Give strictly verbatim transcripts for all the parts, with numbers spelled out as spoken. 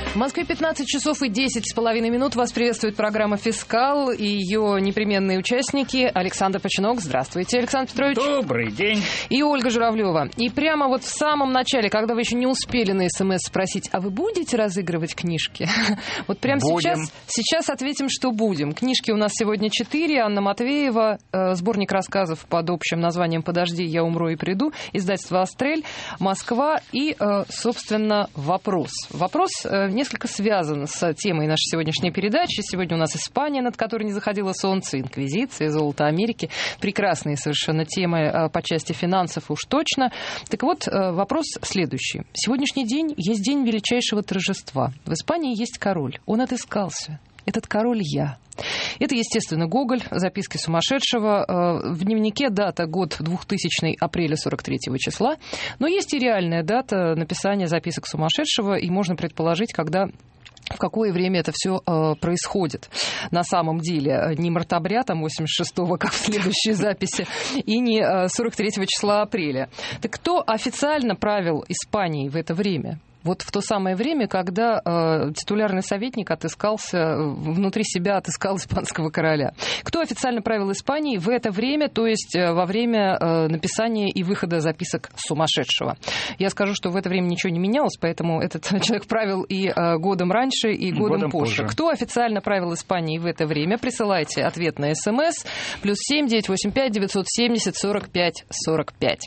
В Москве пятнадцать часов и десять с половиной минут. Вас приветствует программа «Фискал» и ее непременные участники. Александр Починок. Здравствуйте, Александр Петрович. Добрый день. И Ольга Журавлева. И прямо вот в самом начале, когда вы еще не успели на СМС спросить, а вы будете разыгрывать книжки? Вот прямо сейчас, сейчас ответим, что будем. Книжки у нас сегодня четыре. Анна Матвеева, э, сборник рассказов под общим названием «Подожди, я умру и приду», издательство «Астрель», Москва и, э, собственно, вопрос. Вопрос э, несколько связан с темой нашей сегодняшней передачи. Сегодня у нас Испания, над которой не заходило солнце, инквизиция, золото Америки. Прекрасные совершенно темы по части финансов уж точно. Так вот, вопрос следующий. Сегодняшний день есть день величайшего торжества. В Испании есть король. Он отыскался. Этот король я. Это, естественно, Гоголь, записки сумасшедшего. В дневнике дата год двухтысячный, апреля сорок третьего числа. Но есть и реальная дата написания записок сумасшедшего, и можно предположить, когда... в какое время это все э, происходит. На самом деле, не мартабря, там, восемьдесят шестого, как в следующей записи, и не э, сорок третьего числа апреля. Так кто официально правил Испанией в это время? Вот в то самое время, когда э, титулярный советник отыскался, внутри себя отыскал испанского короля. Кто официально правил Испанией в это время, то есть э, во время э, написания и выхода записок сумасшедшего? Я скажу, что в это время ничего не менялось, поэтому этот человек правил и э, годом раньше, и годом, годом позже. позже. Кто официально правил Испанией в это время? Присылайте ответ на СМС. Плюс семь девятьсот восемьдесят пять девятьсот семьдесят сорок пять сорок пять.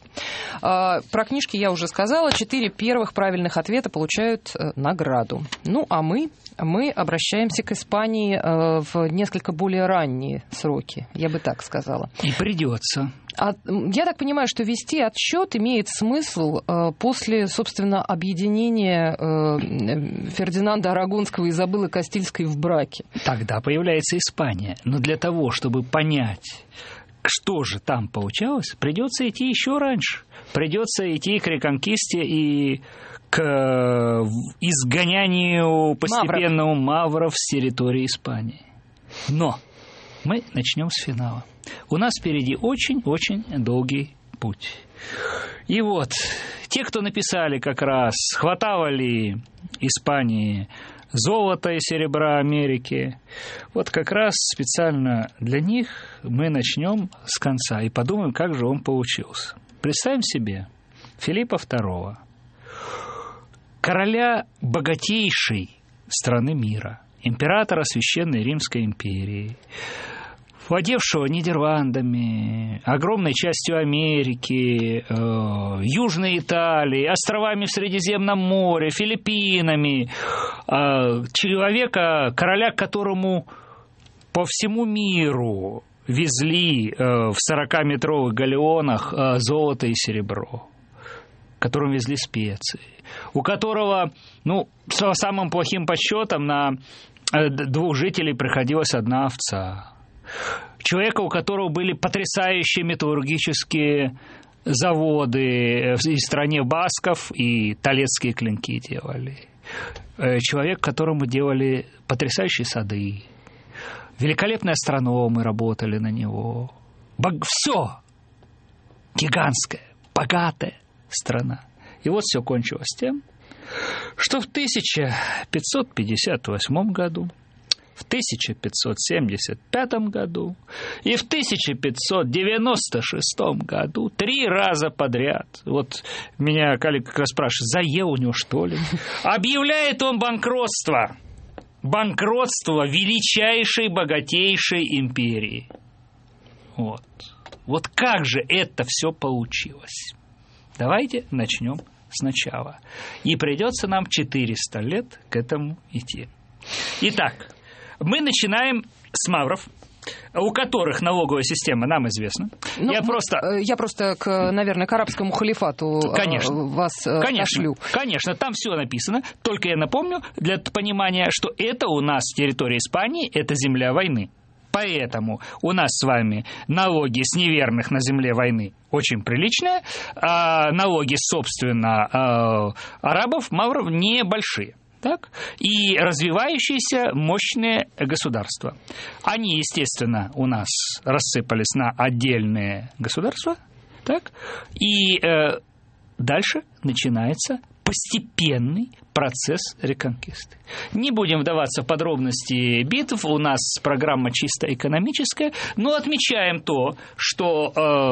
Э, про книжки я уже сказала. Четыре первых правильных ответа получают э, награду. Ну, а мы, мы обращаемся к Испании э, в несколько более ранние сроки, я бы так сказала. И придется. А, я так понимаю, что вести отсчет имеет смысл э, после, собственно, объединения э, Фердинанда Арагонского и Изабеллы Кастильской в браке. Тогда появляется Испания. Но для того, чтобы понять, что же там получалось, придется идти еще раньше. Придется идти к реконкисте и к изгонянию постепенному мавров с территории Испании. Но мы начнем с финала. У нас впереди очень-очень долгий путь. И вот, те, кто написали как раз, хватало ли Испании золота и серебра Америки, вот как раз специально для них мы начнем с конца и подумаем, как же он получился. Представим себе Филиппа второго, короля богатейшей страны мира, императора Священной Римской империи, владевшего Нидерландами, огромной частью Америки, э, Южной Италии, островами в Средиземном море, Филиппинами, э, человека, короля, которому по всему миру везли э, в сорокаметровых галеонах э, золото и серебро, которым везли специи, у которого, ну, по самым плохим подсчетам, на двух жителей приходилась одна овца. Человека, у которого были потрясающие металлургические заводы в стране басков, и толецкие клинки делали. Человек, которому делали потрясающие сады. Великолепные астрономы работали на него. Все гигантская, богатая страна. И вот все кончилось тем, что в тысяча пятьсот пятьдесят восьмом году, в тысяча пятьсот семьдесят пятом году и в тысяча пятьсот девяносто шестом году три раза подряд, вот меня коллега как раз спрашивает, заел у него что ли, объявляет он банкротство. Банкротство величайшей, богатейшей империи. Вот. Вот как же это все получилось? Давайте начнем сначала. И придется нам четыреста лет к этому идти. Итак, мы начинаем с мавров, у которых налоговая система нам известна. Ну, я, просто... я просто, к, наверное, к арабскому халифату конечно, вас конечно, пошлю. Конечно, там все написано. Только я напомню для понимания, что это у нас территория Испании, это земля войны. Поэтому у нас с вами налоги с неверных на земле войны очень приличные, а налоги, собственно, арабов, мавров небольшие. Так? И развивающиеся мощные государства. Они, естественно, у нас рассыпались на отдельные государства. Так? И э, дальше начинается постепенный процесс реконкисты. Не будем вдаваться в подробности битв, у нас программа чисто экономическая, но отмечаем то, что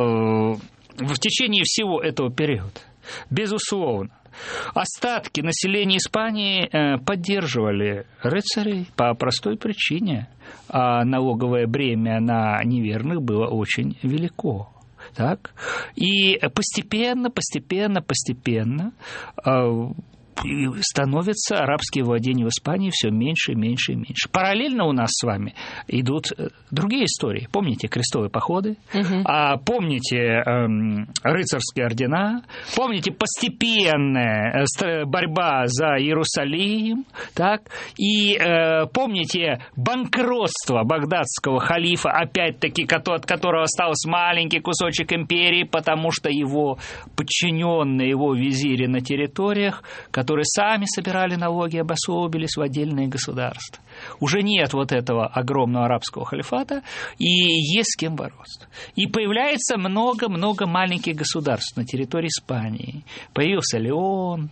э, в течение всего этого периода, безусловно, остатки населения Испании э, поддерживали рыцарей по простой причине, а налоговое бремя на неверных было очень велико. Так? И постепенно, постепенно, постепенно э, становятся арабские владения в Испании все меньше, меньше и меньше. Параллельно у нас с вами идут другие истории. Помните крестовые походы, угу. а помните э, рыцарские ордена, помните постепенная борьба за Иерусалим, так? И э, помните банкротство багдадского халифа, опять-таки, от которого остался маленький кусочек империи, потому что его подчиненные, его визири на территориях, которые сами собирали налоги, обособились в отдельные государства. Уже нет вот этого огромного арабского халифата, и есть с кем бороться. И появляется много-много маленьких государств на территории Испании. Появился Леон,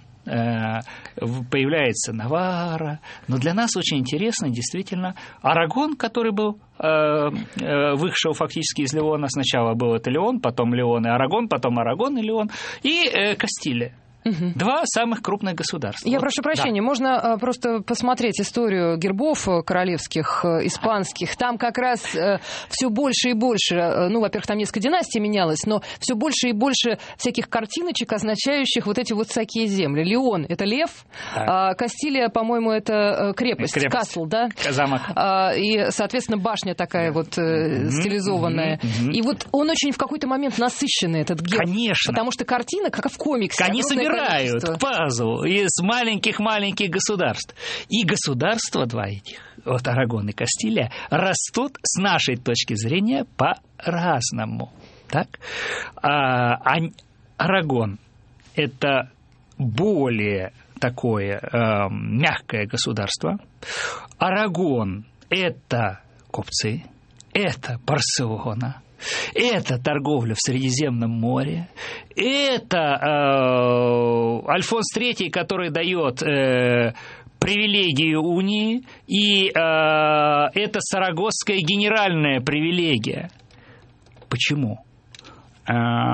появляется Наварра. Но для нас очень интересно действительно Арагон, который был вышел фактически из Леона. Сначала был это Леон, потом Леон и Арагон, потом Арагон и Леон, и Кастилия. Угу. Два самых крупных государства. Я вот, прошу прощения, да. можно просто посмотреть историю гербов королевских, испанских. Там как раз все больше и больше, ну, во-первых, там несколько династий менялось, но все больше и больше всяких картиночек, означающих вот эти вот всякие земли. Леон — это лев, а Кастилия, по-моему, это крепость, крепость. Касл, да? Замок. И, соответственно, башня такая вот mm-hmm. стилизованная. Mm-hmm. И вот он очень в какой-то момент насыщенный, этот герб. Конечно. Потому что картина, как в комиксе. Они собирают пазл из маленьких-маленьких государств. И государства два этих, вот Арагон и Кастилия, растут с нашей точки зрения по-разному. Так? А, Арагон – это более такое э, мягкое государство. Арагон – это купцы, это Барселона. Это торговля в Средиземном море, это э, Альфонс третий, который дает э, привилегию унии, и э, это сарагосская генеральная привилегия. Почему? Э,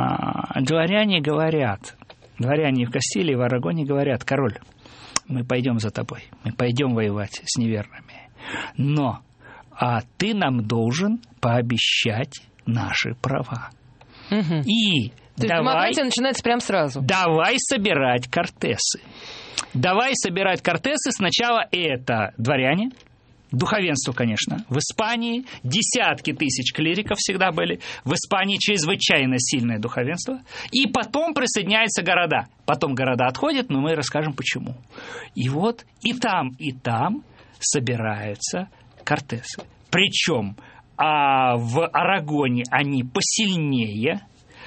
дворяне говорят, дворяне в Кастилии, в Арагоне говорят: король, мы пойдем за тобой, мы пойдем воевать с неверными, но а ты нам должен пообещать наши права. Угу. И То давай, есть демократия начинается прямо сразу. Давай собирать кортесы. Давай собирать кортесы. Сначала это дворяне, духовенство, конечно. В Испании десятки тысяч клириков всегда были. В Испании чрезвычайно сильное духовенство. И потом присоединяются города. Потом города отходят, но мы расскажем почему. И вот и там, и там собираются кортесы. Причем а в Арагоне они посильнее,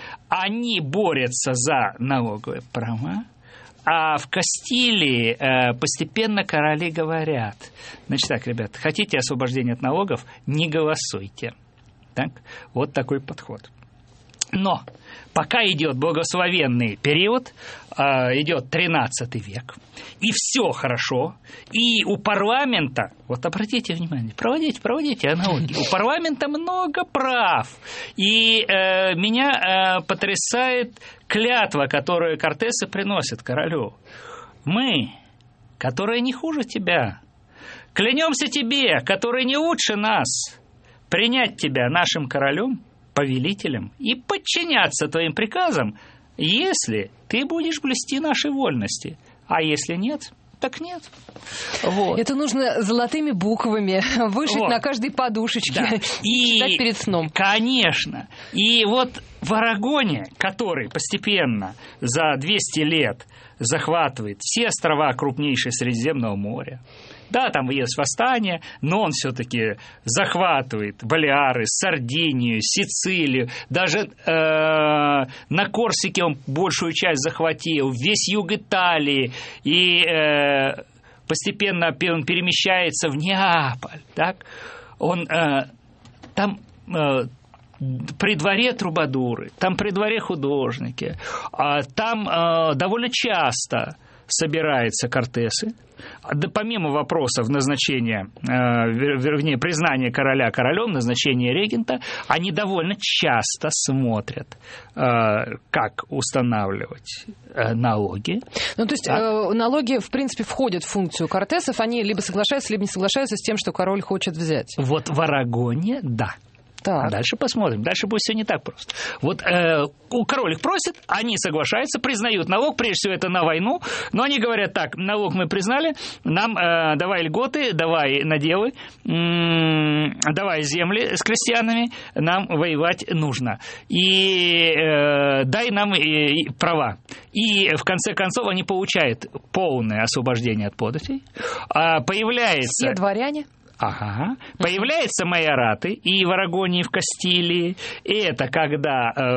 они борются за налоговые права, а в Кастилии э, постепенно короли говорят: значит так, ребят, хотите освобождения от налогов, не голосуйте. Так? Вот такой подход. Но пока идет благословенный период, э, идет тринадцатый век, и все хорошо, и у парламента, вот обратите внимание, проводите, проводите аналогии, у парламента много прав, и э, меня э, потрясает клятва, которую кортесы приносят королю. Мы, которые не хуже тебя, клянемся тебе, которые не лучше нас, принять тебя нашим королем, повелителем и подчиняться твоим приказам, если ты будешь блюсти наши вольности. А если нет, так нет. Вот. Это нужно золотыми буквами вышить вот на каждой подушечке, да. И читать перед сном. Конечно. И вот в Арагоне, который постепенно за двести лет захватывает все острова крупнейшего Средиземного моря, да, там есть восстание, но он все-таки захватывает Балеары, Сардинию, Сицилию. Даже э, на Корсике он большую часть захватил, весь юг Италии. И э, постепенно он перемещается в Неаполь. Так? Он, э, там э, при дворе трубадуры, там при дворе художники. Там э, довольно часто собираются кортесы. Да, помимо вопросов назначения, э, вернее, признания короля королем, назначения регента, они довольно часто смотрят, э, как устанавливать э, налоги. Ну, то есть э, налоги, в принципе, входят в функцию кортесов, они либо соглашаются, либо не соглашаются с тем, что король хочет взять. Вот в Арагоне, да. Так. А дальше посмотрим. Дальше будет все не так просто. Вот э, король их просит, они соглашаются, признают налог, прежде всего это на войну, но они говорят так: налог мы признали, нам э, давай льготы, давай наделы, м- давай земли с крестьянами, нам воевать нужно. И э, дай нам э, права. И в конце концов они получают полное освобождение от податей. А появляется... Все дворяне? Ага. Появляются майораты и в Арагоне, и в Кастилии. Это когда э,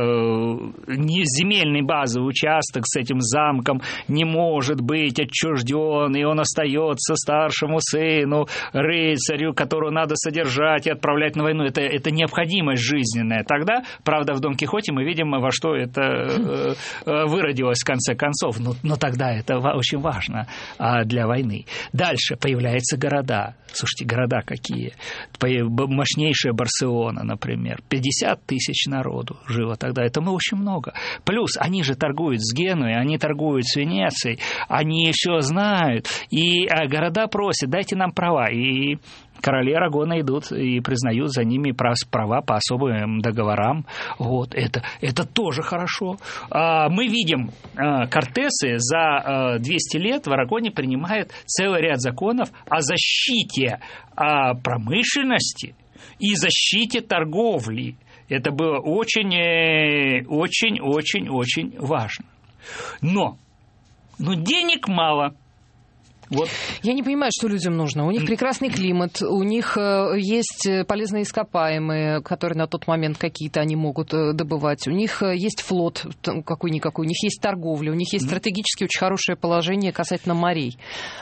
земельный базовый участок с этим замком не может быть отчужден, и он остается старшему сыну, рыцарю, которого надо содержать и отправлять на войну. Это, это необходимость жизненная. Тогда, правда, в Дон Кихоте мы видим, во что это э, э, выродилось в конце концов. Но, но тогда это очень важно э, для войны. Дальше появляются города. Слушайте, города какие. Мощнейшая Барселона, например. пятьдесят тысяч народу жило тогда. Это ну, очень много. Плюс они же торгуют с Генуей, они торгуют с Венецией, они все знают. И города просят: дайте нам права. И короли Арагона идут и признают за ними права по особым договорам. Вот, это, это тоже хорошо. Мы видим, кортесы за двести лет в Арагоне принимают целый ряд законов о защите промышленности и защите торговли. Это было очень, очень, очень, очень важно. Но, но денег мало. Вот. Я не понимаю, что людям нужно. У них прекрасный климат, у них есть полезные ископаемые, которые на тот момент какие-то они могут добывать. У них есть флот какой-никакой, у них есть торговля, у них есть стратегически очень хорошее положение касательно морей.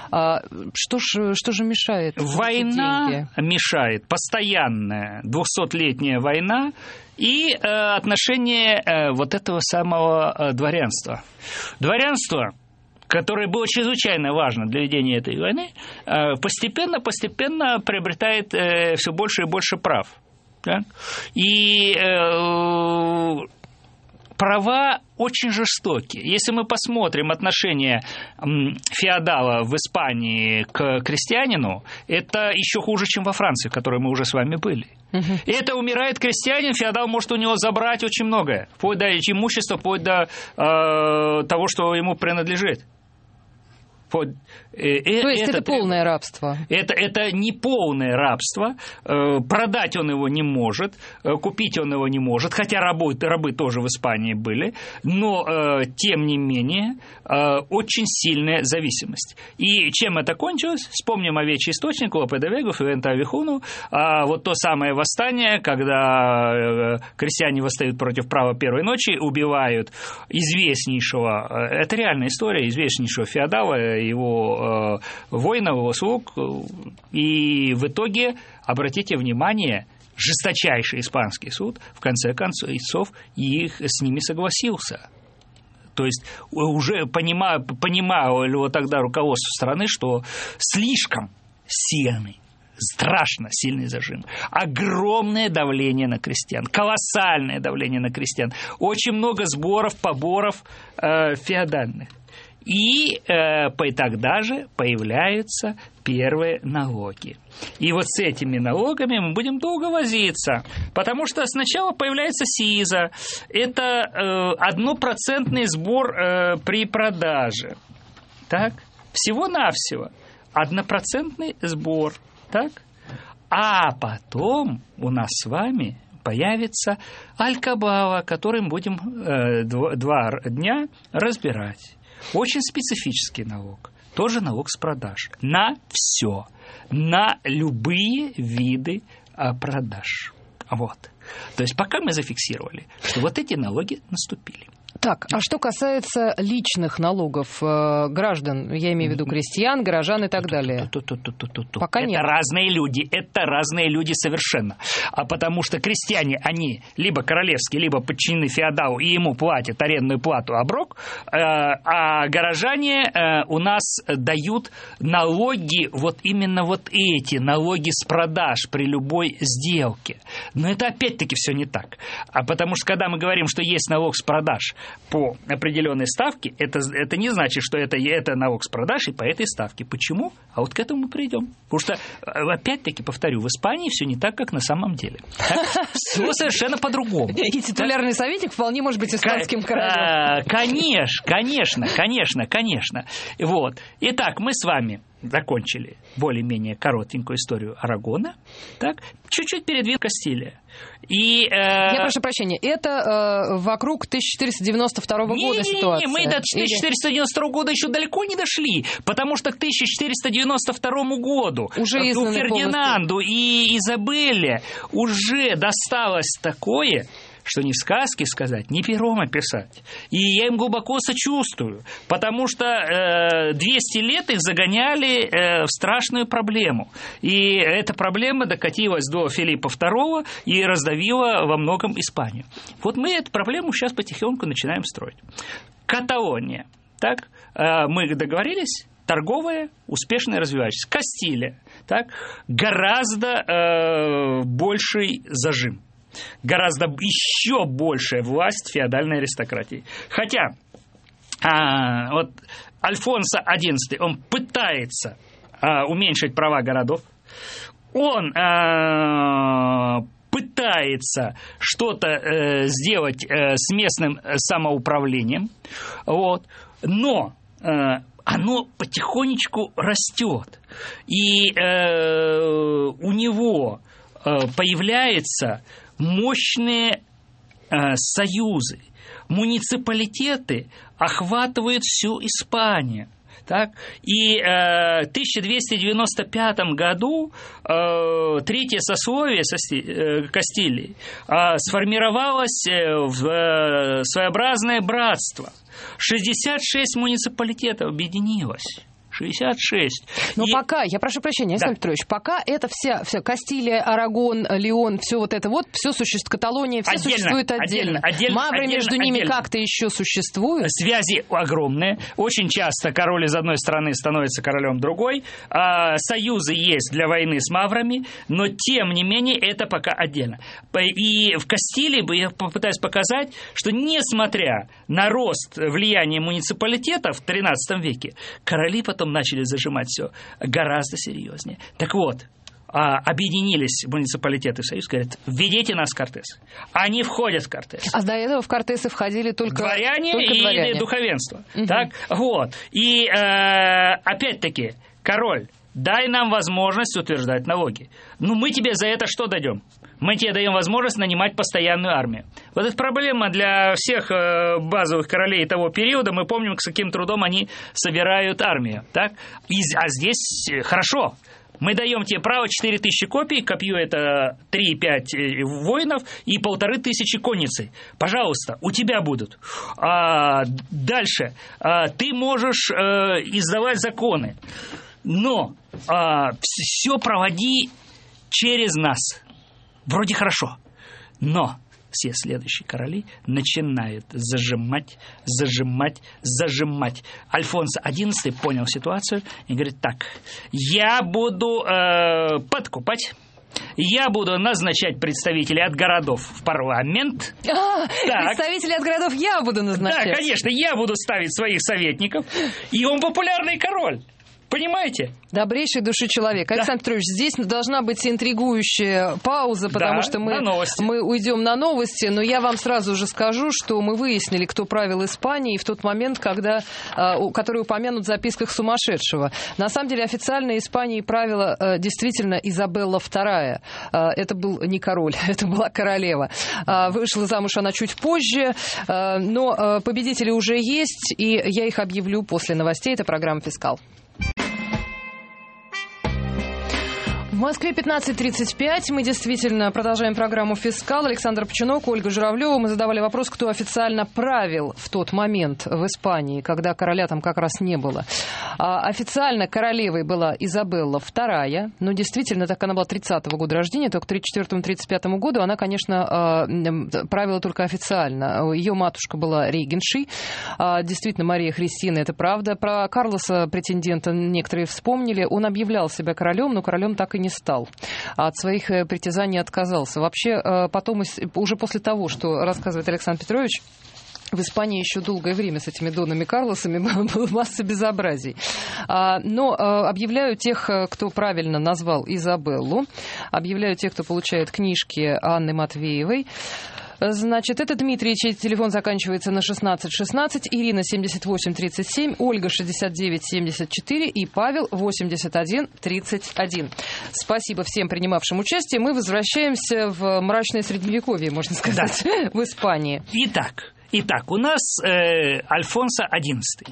Что ж, что же мешает? Война мешает. Постоянная двухсотлетняя война и э, отношение э, вот этого самого э, дворянства. Дворянство, которое было чрезвычайно важно для ведения этой войны, постепенно-постепенно приобретает все больше и больше прав. Да? И э, права очень жестокие. Если мы посмотрим отношение феодала в Испании к крестьянину, это еще хуже, чем во Франции, в которой мы уже с вами были. Uh-huh. И это умирает крестьянин, феодал может у него забрать очень многое, вплоть до имущества, вплоть до э, того, что ему принадлежит. То есть это, это полное рабство? Это, это не полное рабство. Продать он его не может, купить он его не может, хотя рабы, рабы тоже в Испании были, но, тем не менее, очень сильная зависимость. И чем это кончилось? Вспомним овечий источник, Лопе де Вегу, Фивента Авихуну, вот то самое восстание, когда крестьяне восстают против права первой ночи, убивают известнейшего, это реальная история, известнейшего феодала, его э, воинов, его слуг, и в итоге, обратите внимание, жесточайший испанский суд в конце концов их с ними согласился. То есть уже понимало, понимало его тогда руководство страны, что слишком сильный, страшно сильный зажим, огромное давление на крестьян, колоссальное давление на крестьян, очень много сборов, поборов э, феодальных. И э, тогда же появляются первые налоги. И вот с этими налогами мы будем долго возиться, потому что сначала появляется СИЗа. Это э, однопроцентный сбор э, при продаже. Так? Всего-навсего однопроцентный сбор. Так? А потом у нас с вами появится алькабала, который мы будем э, два, два дня разбирать. Очень специфический налог. Тоже налог с продаж. На все. На любые виды продаж. Вот. То есть пока мы зафиксировали, что вот эти налоги наступили. Так, а что касается личных налогов э, граждан, я имею в виду крестьян, горожан и так далее? Пока нет. Это разные люди, это разные люди совершенно. А потому что крестьяне, они либо королевские, либо подчинены феодалу, и ему платят арендную плату оброк, э, а горожане э, у нас дают налоги, вот именно вот эти, налоги с продаж при любой сделке. Но это опять-таки все не так. А потому что когда мы говорим, что есть налог с продаж по определенной ставке, это, это не значит, что это, это налог с продаж и по этой ставке. Почему? А вот к этому мы придем. Потому что, опять-таки, повторю, в Испании все не так, как на самом деле. Все совершенно по-другому. И титулярный советник вполне может быть испанским королем. Конечно, конечно, конечно, конечно. Вот. Итак, мы с вами закончили более-менее коротенькую историю Арагона, так, чуть-чуть передвинем Кастилия. И, э... Я прошу прощения, это э, вокруг тысяча четыреста девяносто второго не, года не, ситуация? Не, мы до тысяча четыреста девяносто второго года еще далеко не дошли, потому что к тысяча четыреста девяносто второму году уже у Фердинанду полностью. И Изабелле уже досталось такое, что ни в сказке сказать, ни пером описать. И я им глубоко сочувствую, потому что э, двести лет их загоняли э, в страшную проблему. И эта проблема докатилась до Филиппа второго и раздавила во многом Испанию. Вот мы эту проблему сейчас потихоньку начинаем строить. Каталония. Так, э, мы договорились, торговая, успешная, развивающаяся. Кастилия. Так, гораздо э, больший зажим. Гораздо еще большая власть феодальной аристократии. Хотя а, вот Альфонсо одиннадцатый, он пытается а, уменьшить права городов, он а, пытается что-то э, сделать э, с местным самоуправлением, вот, но э, оно потихонечку растет, и э, у него э, появляется мощные э, союзы. Муниципалитеты охватывают всю Испанию. Так? И э, в тысяча двести девяносто пятом году э, третье сословие э, Кастилии э, сформировалось в э, своеобразное братство. шестьдесят шесть муниципалитетов объединилось. шестьдесят шесть. Но и... пока, я прошу прощения, Александр да. Петрович, пока это вся, вся Кастилия, Арагон, Леон, все вот это вот, все существует, Каталония, все отдельно, существует отдельно. отдельно Мавры отдельно, между ними отдельно. Как-то еще существуют. Связи огромные. Очень часто король из одной страны становится королем другой. Союзы есть для войны с маврами, но тем не менее это пока отдельно. И в Кастилии я попытаюсь показать, что несмотря на рост влияния муниципалитетов в тринадцатом веке, короли потом начали зажимать все гораздо серьезнее. Так вот, объединились муниципалитеты в союз, говорят, введите нас в Кортес. Они входят в Кортес. А до этого в Кортесы входили только дворяне, только и дворяне. Духовенство. Угу. Так, вот. И э, опять-таки, король, дай нам возможность утверждать налоги. Ну, мы тебе за это что дадим? Мы тебе даем возможность нанимать постоянную армию. Вот это проблема для всех базовых королей того периода. Мы помним, с каким трудом они собирают армию. Так? И, а здесь хорошо. Мы даем тебе право четыре тысячи копий, копье это три-пять воинов и полторы тысячи конницы. Пожалуйста, у тебя будут. А, дальше. А, ты можешь а, издавать законы. Но а, все проводи через нас. Вроде хорошо, но все следующие короли начинают зажимать, зажимать, зажимать. Альфонсо одиннадцатый понял ситуацию и говорит, так, я буду э, подкупать, я буду назначать представителей от городов в парламент. А, представителей от городов я буду назначать? Да, конечно, я буду ставить своих советников, и он популярный король. Понимаете? Добрейшей души человек. Да. Александр Петрович, здесь должна быть интригующая пауза, потому да, что мы, мы уйдем на новости. Но я вам сразу же скажу, что мы выяснили, кто правил Испанией в тот момент, когда, который упомянут в записках сумасшедшего. На самом деле официально Испанией правила действительно Изабелла вторая. Это был не король, это была королева. Вышла замуж она чуть позже, но победители уже есть, и я их объявлю после новостей. Это программа «Фискал». В Москве пятнадцать тридцать пять. Мы действительно продолжаем программу «Фискал». Александр Пчунок, Ольга Журавлева. Мы задавали вопрос, кто официально правил в тот момент в Испании, когда короля там как раз не было. А, официально королевой была Изабелла вторая. Ну, действительно, так она была тридцатого года рождения, только к тридцать четвёртому — тридцать пятому году она, конечно, правила только официально. Ее матушка была регеншей. Действительно, Мария Христина, это правда. Про Карлоса, претендента, некоторые вспомнили. Он объявлял себя королем, но королем так и не стал. От своих притязаний отказался. Вообще, потом, уже после того, что рассказывает Александр Петрович, в Испании еще долгое время с этими Донами Карлосами была масса безобразий. Но объявляю тех, кто правильно назвал Изабеллу. Объявляю тех, кто получает книжки Анны Матвеевой. Значит, это Дмитрий, чей телефон заканчивается на шестнадцать шестнадцать, Ирина семьдесят восемь тридцать семь, Ольга шестьдесят девять семьдесят четыре и Павел восемьдесят один тридцать один. Спасибо всем принимавшим участие. Мы возвращаемся в мрачное средневековье, можно сказать, да. В Испании. Итак, итак у нас э, Альфонсо одиннадцатый.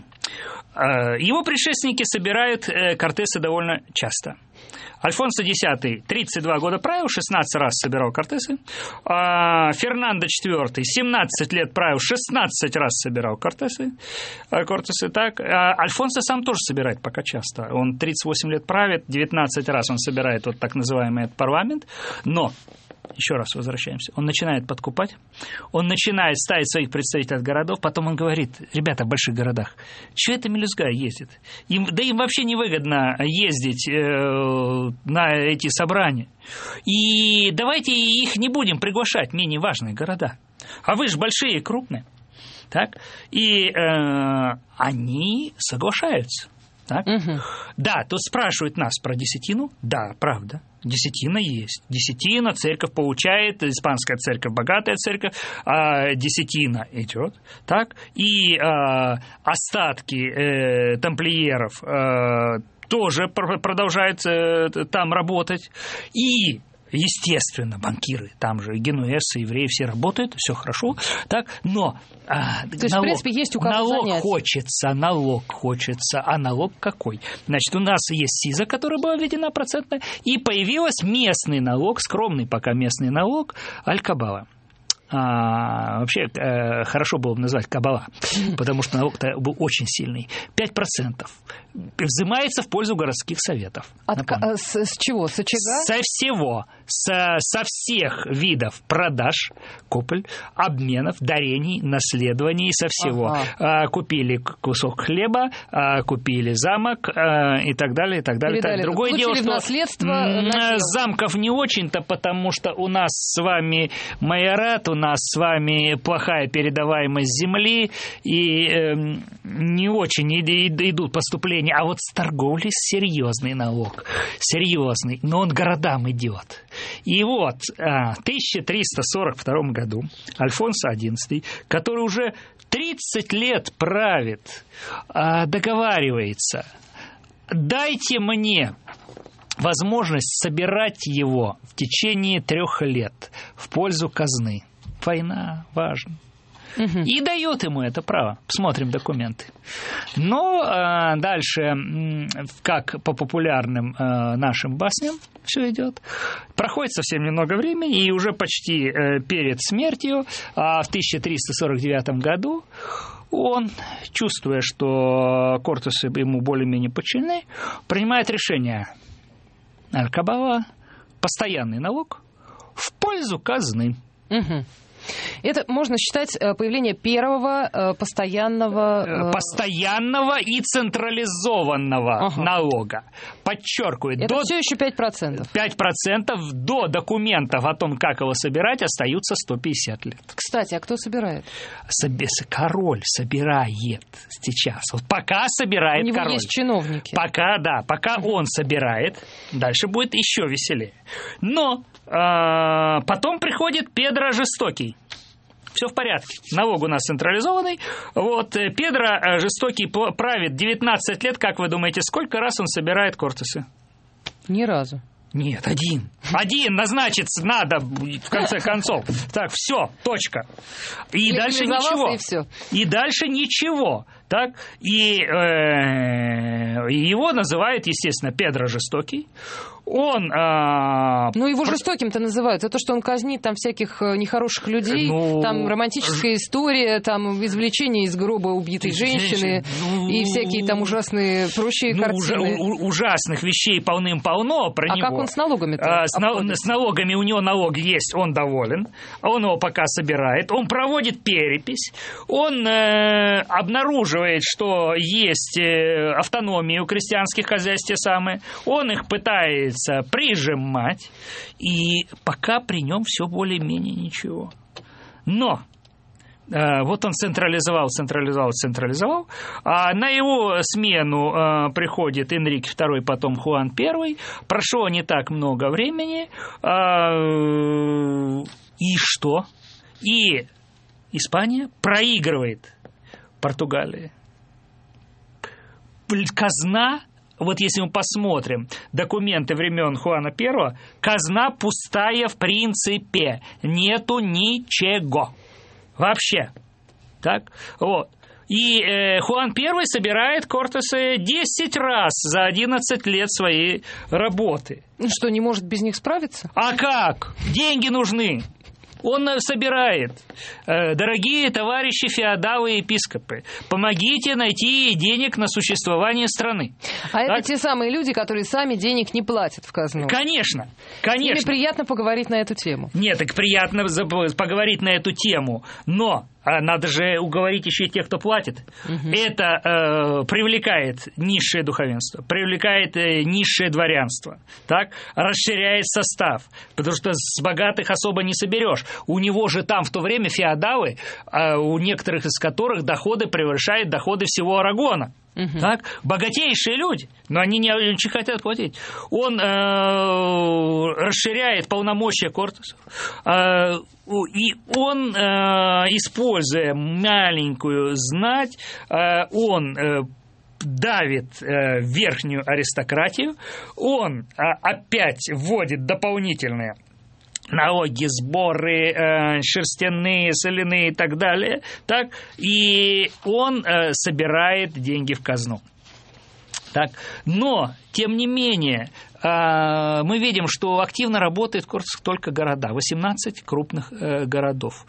Э, его предшественники собирают э, кортесы довольно часто. Альфонсо X тридцать два года правил, шестнадцать раз собирал кортесы. Фернандо четвёртый семнадцать лет правил, шестнадцать раз собирал кортесы. кортесы так. Альфонсо сам тоже собирает пока часто. Он тридцать восемь лет правит, девятнадцать раз он собирает вот так называемый парламент. Но еще раз возвращаемся. Он начинает подкупать, он начинает ставить своих представителей от городов, потом он говорит: ребята, в больших городах, что это мелюзга ездит? Им, да им вообще невыгодно ездить э, на эти собрания. И давайте их не будем приглашать, менее важные города. А вы же большие и крупные. Так? И э, они соглашаются. Так? Угу. Да, тут спрашивают нас про десятину. Да, правда. Десятина есть. Десятина, церковь получает, испанская церковь, богатая церковь, а десятина идет. Так? И а, остатки э, тамплиеров э, тоже продолжают э, там работать. И естественно, банкиры, там же генуэзцы, евреи, все работают, все хорошо, так, но а, То есть, налог, в принципе, есть у кого налог занять. хочется, налог хочется, а налог какой? Значит, у нас есть СИЗа, которая была введена процентная, и появился местный налог, скромный пока местный налог, Аль-Кабала. А, вообще э, хорошо было бы назвать кабала, потому что налог-то был очень сильный. пять процентов взимается в пользу городских советов. От, а, с, с чего? С очага? Со всего. Со, со всех видов продаж, купель, обменов, дарений, наследований, со всего. Ага. А, купили кусок хлеба, а, купили замок а, и так далее, и так далее. Передали, другое дело, что наследство, замков не очень-то, потому что у нас с вами майорат, у нас с вами плохая передаваемость земли, и э, не очень идут поступления. А вот с торговли серьезный налог, серьезный, но он городам идет. И вот в тысяча триста сорок втором году Альфонсо одиннадцатый, который уже тридцать лет правит, договаривается: дайте мне возможность собирать его в течение трех лет в пользу казны. Война важна. Угу. И дает ему это право. Посмотрим документы. Но а, дальше, как по популярным а, нашим басням все идет, проходит совсем немного времени, и уже почти а, перед смертью, а, в тысяча триста сорок девятом году, он, чувствуя, что кортесы ему более-менее подчинены, принимает решение: Аль-Кабала, постоянный налог в пользу казны. Угу. Это можно считать появление первого постоянного... Постоянного и централизованного ага. налога. Подчеркиваю, это до... все еще пять процентов. пять процентов до документов о том, как его собирать, остаются сто пятьдесят лет. Кстати, а кто собирает? Король собирает сейчас. Вот пока собирает король. У него король. Есть чиновники. Пока, да, пока угу. он собирает, дальше будет еще веселее. Но э, потом приходит Педро Жестокий. Все в порядке. Налог у нас централизованный. Вот, Педро Жестокий правит девятнадцать лет. Как вы думаете, сколько раз он собирает кортесы? Ни разу. Нет, один. Один назначиться надо, в конце концов. Так, все, точка. И дальше ничего. И, все. и дальше ничего. Так? И э, его называют, естественно, Педро Жестокий. Он... Э, ну, его жестоким-то называют. За то, что он казнит там всяких нехороших людей, ну, там романтическая ж... история, там извлечение из гроба убитой женщины ну, и всякие там ужасные прочие ну, картины. Ужа- ужасных вещей полным-полно про а него. А как он с налогами-то? А, с, на- с налогами у него налог есть, он доволен. Он его пока собирает. Он проводит перепись. Он э, обнаруживает, что есть э, автономия у крестьянских хозяйств те самые. Он их пытается прижимать, и пока при нем все более-менее ничего. Но э, вот он централизовал, централизовал, централизовал, а на его смену э, приходит Энрике второй, потом Хуан первый. Прошло не так много времени, э, и что? И Испания проигрывает Португалии. Казна, вот если мы посмотрим документы времен Хуана Первого, казна пустая в принципе, нету ничего вообще, так, вот. И э, Хуан Первый собирает Кортесы десять раз за одиннадцать лет своей работы. Ну что, не может без них справиться? А как? Деньги нужны. Он собирает. Дорогие товарищи феодалы и епископы, помогите найти денег на существование страны. А так? Это те самые люди, которые сами денег не платят в казну. Конечно, конечно. Или приятно поговорить на эту тему. Нет, так приятно поговорить на эту тему, но надо же уговорить еще и тех, кто платит. Угу. Это э, привлекает низшее духовенство, привлекает э, низшее дворянство, так? Расширяет состав, потому что с богатых особо не соберешь. У него же там в то время феодалы, э, у некоторых из которых доходы превышают доходы всего Арагона. Uh-huh. Так? Богатейшие люди, но они не очень хотят платить. Он э, расширяет полномочия Кортесов, э, и он, э, используя маленькую знать, э, он э, давит э, верхнюю аристократию, он э, опять вводит дополнительные налоги, сборы, э, шерстяные, соляные и так далее, так, и он э, собирает деньги в казну. Так, но, тем не менее, э, мы видим, что активно работает в Кортесах только города, восемнадцать крупных э, городов.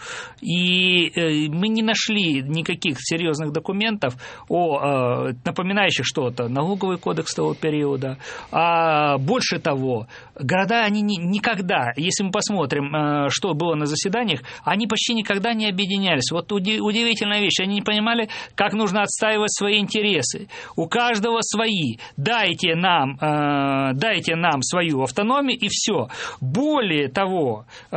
И э, мы не нашли никаких серьезных документов, о, э, напоминающих что-то, налоговый кодекс того периода. А больше того, города, они не, никогда, если мы посмотрим, э, что было на заседаниях, они почти никогда не объединялись. Вот уди- удивительная вещь, они не понимали, как нужно отстаивать свои интересы. У каждого свои. Дайте нам, э, дайте нам свою автономию, и все. Более того, э,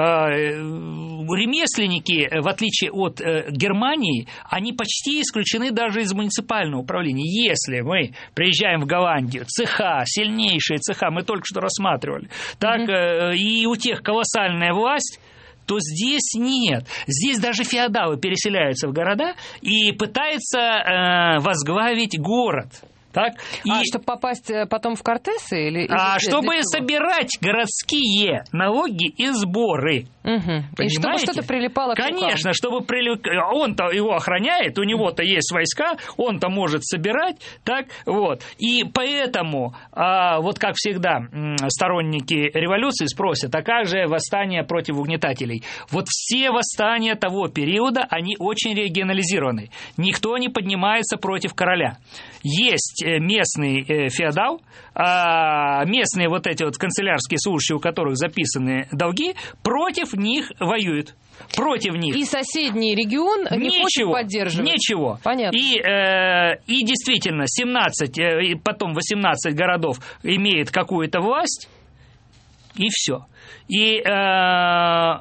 ремесленники, в отличие от э, Германии, они почти исключены даже из муниципального управления. Если мы приезжаем в Голландию, цеха, сильнейшие цеха, мы только что рассматривали, так, э, и у тех колоссальная власть, то здесь нет. Здесь даже феодалы переселяются в города и пытаются э, возглавить город. Так? А и... чтобы попасть потом в Кортесы? Или... А чтобы собирать городские налоги и сборы. Угу. И чтобы что-то прилипало к рукам. Конечно, чтобы прилип... он-то его охраняет, у него-то есть войска, он-то может собирать, так, вот. И поэтому, а, вот как всегда, сторонники революции спросят, а как же восстание против угнетателей? Вот все восстания того периода, они очень регионализированы. Никто не поднимается против короля. Есть местный феодал, а местные вот эти вот канцелярские служащие, у которых записаны долги, против них воюют. Против них. И соседний регион не ничего, хочет поддерживать. Ничего. Понятно. И, э, и действительно, семнадцать, э, потом восемнадцать городов имеет какую-то власть, и все. И э,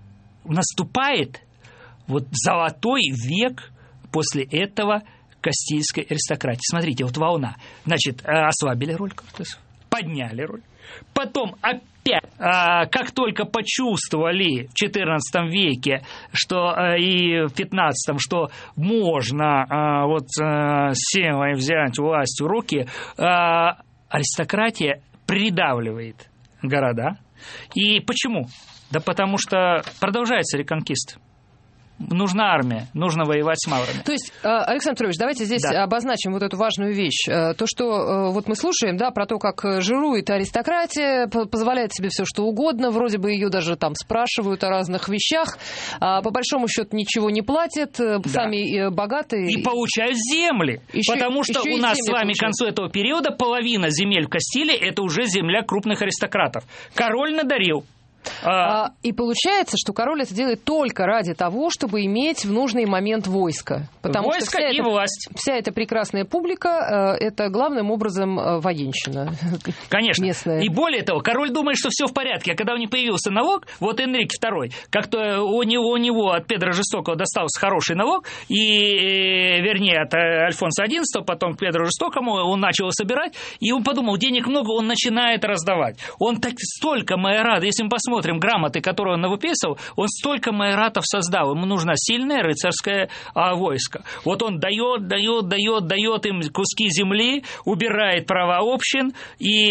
наступает вот золотой век после этого кастильской аристократии. Смотрите, вот волна. Значит, ослабили роль Кортесов, подняли роль. Потом опять, как только почувствовали в четырнадцатом веке, что и в пятнадцатом, что можно вот силой взять власть в руки, аристократия придавливает города, И почему? Да потому что продолжается реконкист. Нужна армия, нужно воевать с маврами. То есть, Александр Петрович, давайте здесь да. обозначим вот эту важную вещь. То, что вот мы слушаем, да, про то, как жирует аристократия, позволяет себе все что угодно, вроде бы ее даже там спрашивают о разных вещах, а по большому счету ничего не платят, да. сами богатые. И получают земли, еще, потому что у нас с вами к концу этого периода половина земель в Кастилии – это уже земля крупных аристократов. Король надарил. А, и получается, что король это делает только ради того, чтобы иметь в нужный момент войско. Потому войско что вся и эта, власть. Вся эта прекрасная публика – это главным образом военщина. Конечно. Местная. И более того, король думает, что все в порядке. А когда у него появился налог, вот Энрике второй, как-то у него, у него от Педро Жестокого достался хороший налог, и, вернее, от Альфонса одиннадцатого, потом к Педро Жестокому, он начал его собирать, и он подумал, денег много, он начинает раздавать. Он так столько майорат, если мы посмотрим, Смотрим грамоты, которые он навыписывал, он столько майоратов создал. Ему нужно сильное рыцарское а, войско. Вот он дает, дает, дает, дает им куски земли, убирает права общин, и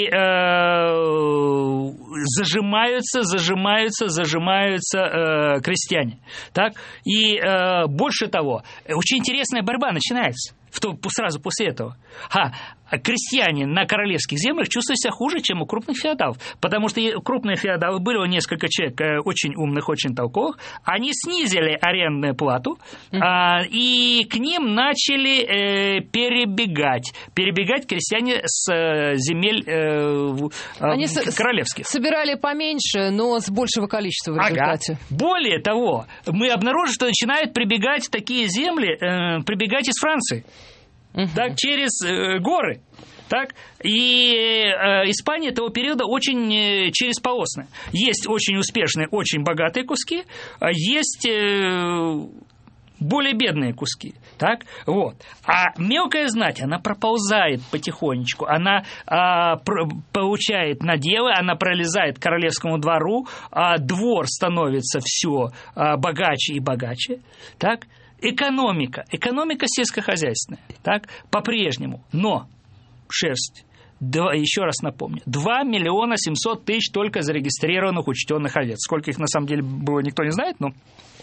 э, зажимаются, зажимаются, зажимаются э, крестьяне. Так? И э, больше того, очень интересная борьба начинается. Сразу после этого. А, крестьяне на королевских землях чувствуют себя хуже, чем у крупных феодалов. Потому что крупные феодалы, было несколько человек очень умных, очень толковых, они снизили арендную плату, mm-hmm. а, и к ним начали э, перебегать. Перебегать крестьяне с э, земель э, они э, королевских. Собирали поменьше, но с большего количества в результате. Ага. Более того, мы обнаружили, что начинают прибегать такие земли, э, прибегать из Франции. Uh-huh. Так, через э, горы. Так? И э, Испания этого периода очень э, чересполосная. Есть очень успешные, очень богатые куски, а есть э, более бедные куски. Так? Вот. А мелкая знать, она проползает потихонечку, она а, про, получает наделы, она пролезает к королевскому двору, а двор становится все а, богаче и богаче. Так? Экономика, экономика сельскохозяйственная, так, по-прежнему, но шерсть, два, еще раз напомню, два миллиона семьсот тысяч только зарегистрированных учтенных овец. Сколько их на самом деле было, никто не знает, но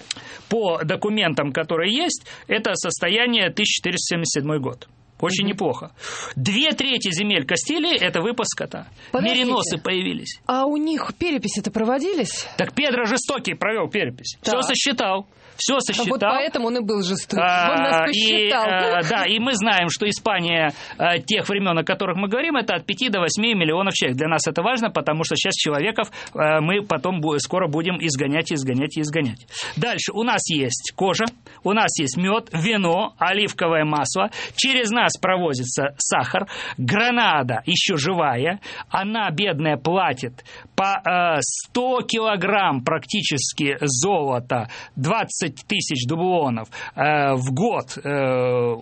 по документам, которые есть, это состояние тысяча четыреста семьдесят седьмой год. Очень mm-hmm. неплохо. Две трети земель Кастилии – это выпас скота. Подождите. Мериносы появились. А у них переписи-то проводились? Так Педро Жестокий провел перепись. Так. Все сосчитал. Все сосчитал. Вот поэтому он и был жестокий. Он нас посчитал. И, а, да, и мы знаем, что Испания а, тех времен, о которых мы говорим, это от пяти до восьми миллионов человек. Для нас это важно, потому что сейчас человеков а, мы потом скоро будем изгонять, изгонять и изгонять. Дальше у нас есть кожа, у нас есть мед, вино, оливковое масло. Через нас провозится сахар. Гранада еще живая. Она, бедная, платит по а, сто килограмм практически золота, двадцать тысяч дублонов э, в год э,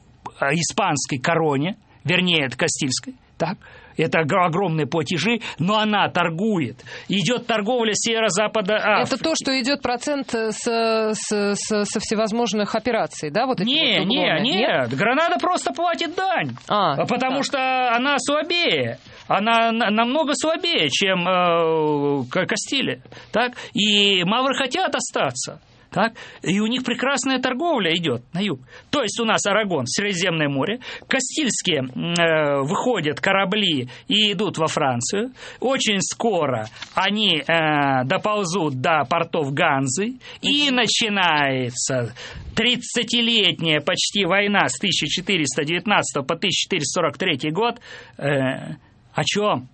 испанской короне, вернее, это Кастильской, так? Это огромные платежи, но она торгует. Идет торговля северо-запада Африки. Это то, что идет процент с, с, с, со всевозможных операций, да? Вот не, вот не, не, нет. Гранада просто платит дань, а, потому так. что она слабее. Она намного слабее, чем э, Кастилия. Так? И мавры хотят остаться. Так? И у них прекрасная торговля идет на юг. То есть у нас Арагон, Средиземное море, Кастильские э, выходят корабли и идут во Францию. Очень скоро они э, доползут до портов Ганзы, и начинается тридцатилетняя почти война с тысяча четыреста девятнадцатого по тысяча четыреста сорок третий год. Э, о чем?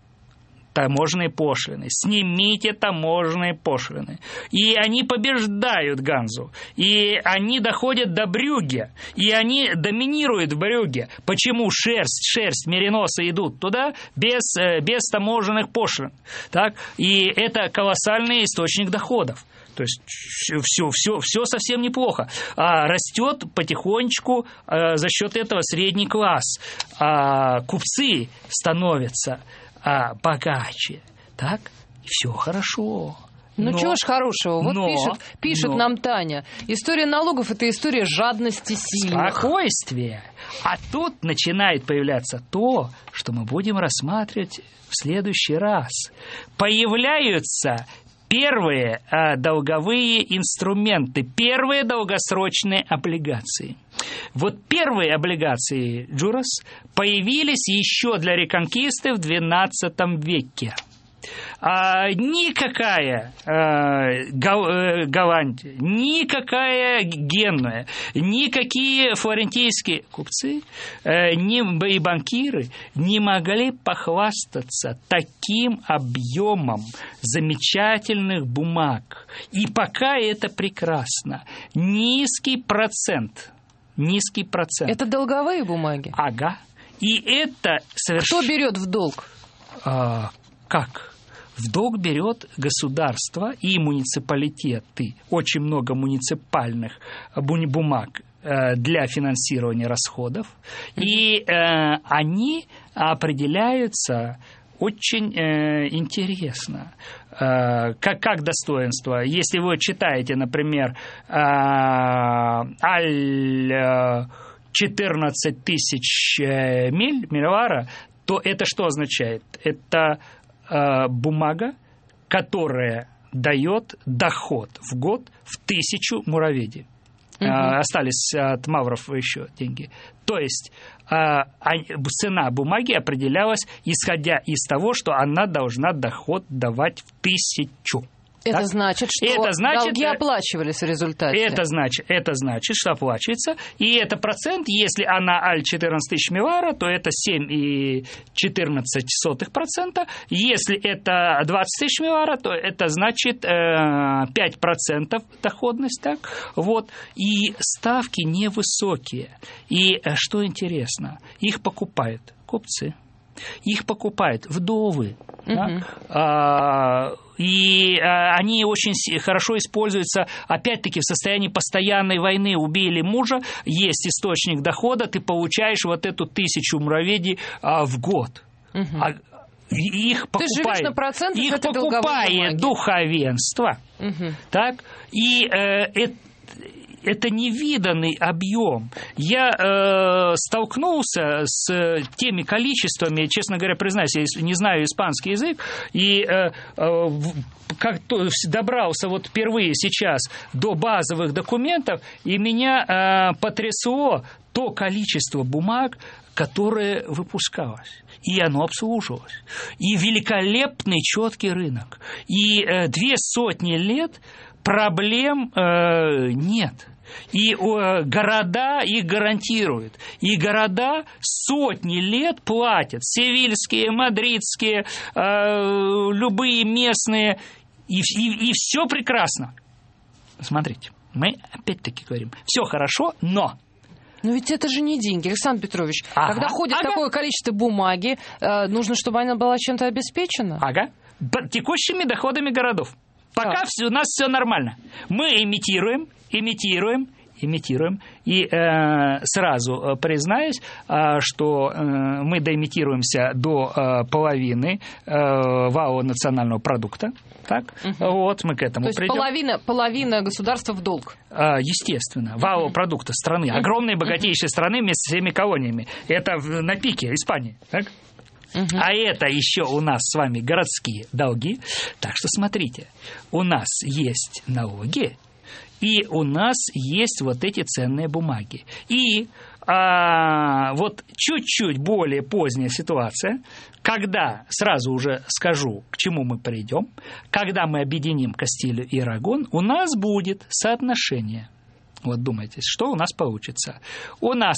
Таможенные пошлины. Снимите таможенные пошлины. И они побеждают Ганзу. И они доходят до Брюгге. И они доминируют в Брюгге. Почему шерсть, шерсть, мериносы идут туда без, без таможенных пошлин? Так? И это колоссальный источник доходов. То есть все, все, все совсем неплохо. А растет потихонечку а, за счет этого средний класс. А, купцы становятся А, богаче, так? И все хорошо. Ну, но, чего ж хорошего? Вот но, пишет, пишет но, нам Таня. История налогов – это история жадности сильных. Спокойствие. А тут начинает появляться то, что мы будем рассматривать в следующий раз. Появляются первые э, долговые инструменты, первые долгосрочные облигации. Вот первые облигации Джурас появились еще для реконкисты в двенадцатом веке. А, никакая э, Гол, э, Голландия, никакая Генуя, никакие флорентийские купцы э, ни, и банкиры не могли похвастаться таким объемом замечательных бумаг. И пока это прекрасно. Низкий процент. Низкий процент. Это долговые бумаги? Ага. И это совершенно... Кто берет в долг? А, как? В долг берет государство и муниципалитеты. Очень много муниципальных бумаг для финансирования расходов. И э, они определяются очень э, интересно. Э, как, как достоинство. Если вы читаете, например, э, Аль четырнадцать тысяч миль, милливара, то это что означает? Это э, бумага, которая дает доход в год в тысячу мураведий. Угу. Э, остались от мавров еще деньги. То есть э, цена бумаги определялась, исходя из того, что она должна доход давать в тысячу. Это так? значит, что это значит, долги оплачивались в результате. Это значит, это значит, что оплачивается. И это процент, если она аль четырнадцать тысяч милливара, то это семь целых четырнадцать сотых процента. Если это двадцать тысяч милливара, то это значит пять процентов доходность. Так? Вот. И ставки невысокие. И что интересно, их покупают купцы. Их покупают вдовы. Uh-huh. Да? А, и а, они очень хорошо используются, опять-таки, в состоянии постоянной войны. Убили мужа, есть источник дохода, ты получаешь вот эту тысячу мураведий а, в год. Uh-huh. А, их покупает, их покупает духовенство. Uh-huh. Так? И э, это Это невиданный объем. Я э, столкнулся с теми количествами, честно говоря, признаюсь, я не знаю испанский язык, и э, э, как добрался вот впервые сейчас до базовых документов, и меня э, потрясло то количество бумаг, которое выпускалось. И оно обслуживалось. И великолепный четкий рынок. И э, две сотни лет проблем э, нет. И э, города их гарантируют. И города сотни лет платят. Севильские, мадридские, э, любые местные. И, и, и все прекрасно. Смотрите, мы опять-таки говорим, все хорошо, но... Но ведь это же не деньги, Александр Петрович. Ага, когда ходит ага. такое количество бумаги, э, нужно, чтобы она была чем-то обеспечена. Ага. Текущими доходами городов. Пока все, у нас все нормально. Мы имитируем, имитируем, имитируем. И э, сразу признаюсь, э, что э, мы доимитируемся до э, половины э, валового национального продукта. Так? Угу. Вот, мы к этому То есть придем. Половина, половина государства в долг. Э, естественно. Валового угу. продукта страны. Огромной, богатейшей угу. страны вместе с всеми колониями. Это на пике Испании. Так? Uh-huh. А это еще у нас с вами городские долги. Так что смотрите, у нас есть налоги, и у нас есть вот эти ценные бумаги. И а, вот чуть-чуть более поздняя ситуация, когда, сразу уже скажу, к чему мы придем, когда мы объединим Кастилью и Арагон, у нас будет соотношение. Вот думайте, что у нас получится. У нас...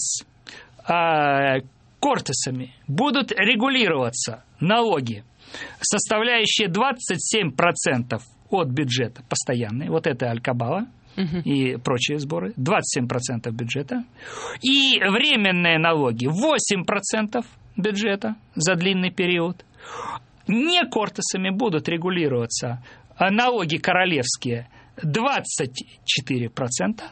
А, Кортесами будут регулироваться налоги, составляющие двадцать семь процентов от бюджета постоянные, вот это Алькабала uh-huh. и прочие сборы, двадцать семь процентов бюджета, и временные налоги восемь процентов бюджета за длинный период. Не кортесами будут регулироваться налоги королевские двадцать четыре процента,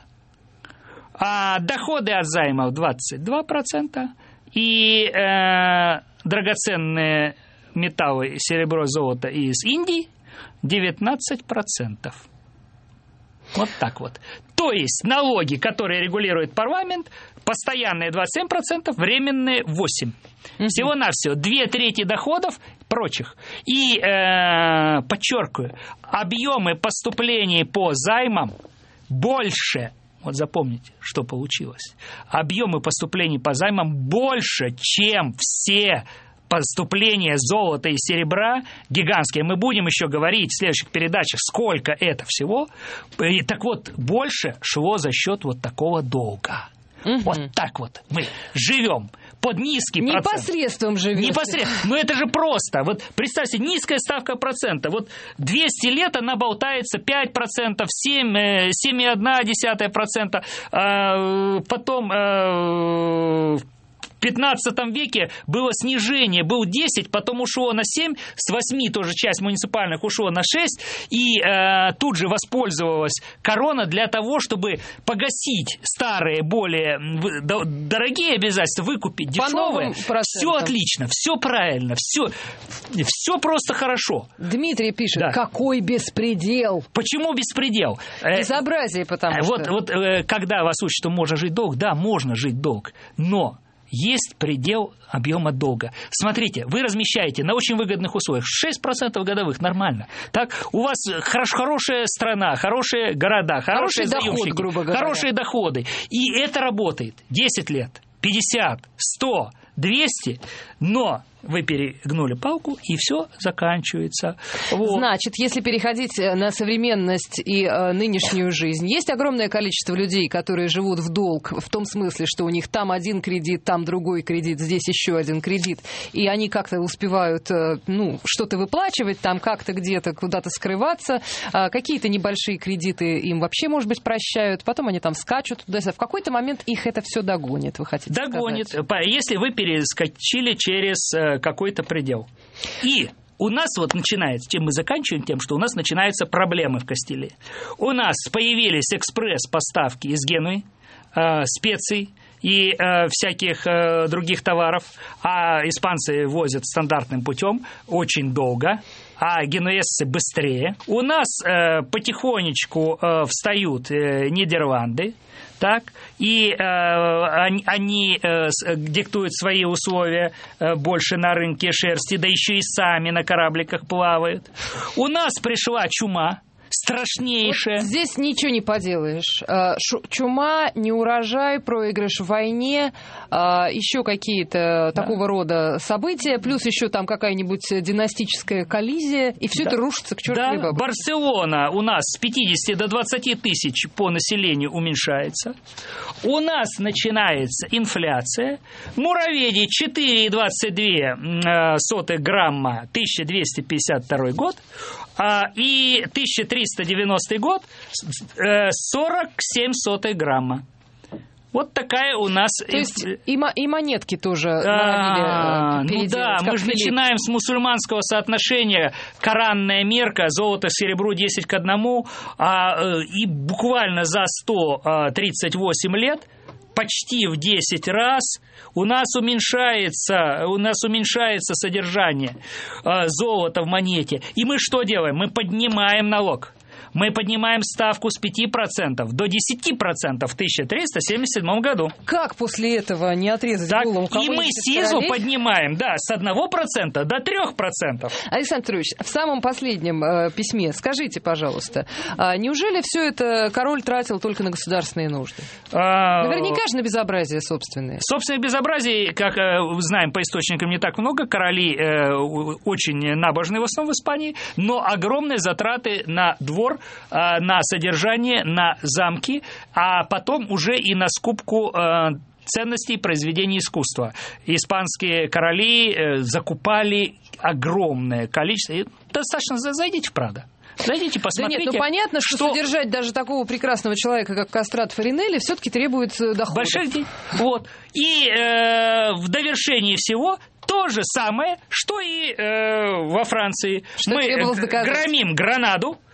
а доходы от займов двадцать два процента, и э, драгоценные металлы, серебро, золото из Индии девятнадцать процентов. Вот так вот. То есть налоги, которые регулирует парламент, постоянные двадцать семь процентов, временные восемь процентов. Угу. Всего-навсего две трети доходов прочих. И, э, подчеркиваю, объемы поступлений по займам больше, вот запомните, что получилось, объемы поступлений по займам больше, чем все поступления золота и серебра гигантские. Мы будем еще говорить в следующих передачах, сколько это всего. И, так вот, больше шло за счет вот такого долга. Угу. Вот так вот мы живем под низкий процент. Непосредством живете. Непосредственно. Но это же просто. Вот представьте, низкая ставка процента. Вот двести лет она болтается пять процентов, семь, семь целых одна десятая процента. Потом в пятнадцатом веке было снижение, был десять, потом ушло на семь, с восьми тоже часть муниципальных ушло на шесть, и э, тут же воспользовалась корона для того, чтобы погасить старые, более дорогие обязательства, выкупить дешевые. Все отлично, все правильно, все, все просто хорошо. Дмитрий пишет, да. Какой беспредел? Почему беспредел? Безобразие, потому вот, что... Вот когда вас учат, что можно жить долг, да, можно жить долг, но... есть предел объема долга. Смотрите, вы размещаете на очень выгодных условиях шесть процентов годовых, нормально. Так, у вас хорош, хорошая страна, хорошие города, хорошие заемщики, грубо говоря. Хорошие доходы. И это работает десять лет, пятьдесят, сто, двести, но вы перегнули палку, и все заканчивается. Вот. Значит, если переходить на современность и э, нынешнюю жизнь, есть огромное количество людей, которые живут в долг, в том смысле, что у них там один кредит, там другой кредит, здесь еще один кредит, и они как-то успевают э, ну, что-то выплачивать, там как-то где-то куда-то скрываться, э, какие-то небольшие кредиты им вообще, может быть, прощают, потом они там скачут туда-сюда. В какой-то момент их это все догонит, вы хотите догонит, сказать? Догонит, если вы перескочили через какой-то предел. И у нас вот начинается, чем мы заканчиваем, тем, что у нас начинаются проблемы в Кастилии. У нас появились экспресс-поставки из Генуи, э, специй и э, всяких э, других товаров, а испанцы возят стандартным путем очень долго, а генуэзцы быстрее. У нас э, потихонечку э, встают э, Нидерланды, так, и э, они, они э, диктуют свои условия э, больше на рынке шерсти, да еще и сами на корабликах плавают. У нас пришла чума, страшнейшая. Вот здесь ничего не поделаешь. Чума, неурожай, проигрыш в войне, еще какие-то да. такого рода события, плюс еще там какая-нибудь династическая коллизия, и все да. это рушится к чертовой да. бабушке. Барселона у нас с пятидесяти до двадцати тысяч по населению уменьшается. У нас начинается инфляция. Муравейник четыре целых двадцать две сотых грамма тысяча двести пятьдесят второй год. И тысяча триста девяностый год сорок семь сотых грамма. Вот такая у нас... То есть и, и монетки тоже а, норовили переделать. Ну да, мы же начинаем с мусульманского соотношения. Коранная мерка, золото к серебру десять к одному, а, и буквально за сто тридцать восемь лет почти в десять раз у нас уменьшается, у нас уменьшается содержание э, золота в монете. И мы что делаем? Мы поднимаем налог. Мы поднимаем ставку с пяти процентов до десяти процентов в тысяча триста семьдесят седьмом году. Как после этого не отрезать так, голову и мы СИЗУ поднимаем, да, с одного процента до трёх процентов. Александр Петрович, в самом последнем э, письме скажите, пожалуйста, э, неужели все это король тратил только на государственные нужды? А... Наверняка же на безобразие собственное. Собственных безобразий, как э, знаем по источникам, не так много. Короли э, очень набожные в основном в Испании, но огромные затраты на двор, на содержание, на замки, а потом уже и на скупку ценностей произведений искусства. Испанские короли закупали огромное количество. Достаточно, зайдите в Прадо. Зайдите, посмотрите. Да нет, ну понятно, что, что содержать даже такого прекрасного человека, как Кастрат Фаринелли, все-таки требует доходов. Больших денег. Вот. И э, в довершении всего то же самое, что и э, во Франции. Что мы громим Гранаду,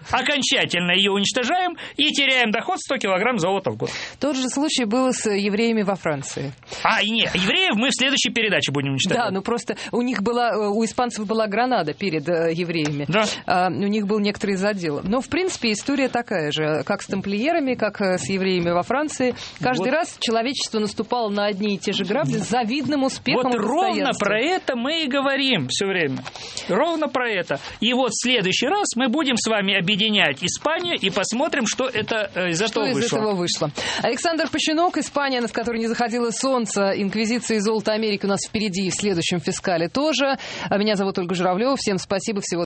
окончательно ее уничтожаем и теряем доход сто килограмм золота в год. Тот же случай был с евреями во Франции. А, нет, евреев мы в следующей передаче будем уничтожать. Да, ну просто у них была, у испанцев была Гранада перед э, евреями. Да. А, у них был некоторый задел. Но, в принципе, история такая же, как с тамплиерами, как с евреями во Франции. Каждый вот. раз человечество наступало на одни и те же грабли с завидным успехом. Вот ровно про это мы и говорим все время. Ровно про это. И вот в следующий раз мы будем с вами объединять Испанию и посмотрим, что это из этого вышло. Что из этого вышло. Александр Пащенок, Испания, над которой не заходило солнце, инквизиция и золото Америки у нас впереди и в следующем фискале тоже. Меня зовут Ольга Журавлева. Всем спасибо. Всего